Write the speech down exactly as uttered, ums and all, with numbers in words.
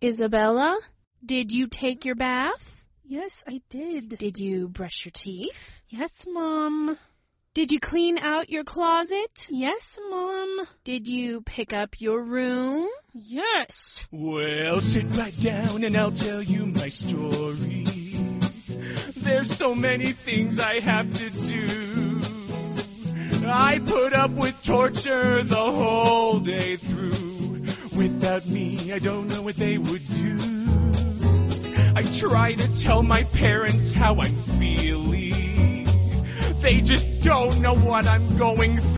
Isabella, did you take your bath? Yes, I did. Did you brush your teeth? Yes, Mom. Did you clean out your closet? Yes, Mom. Did you pick up your room? Yes. Well, sit right down and I'll tell you my story. There's so many things I have to do. I put up with torture the whole day through. Without me, I don't know what they would do. I try to tell my parents how I'm feeling. They just don't know what I'm going through.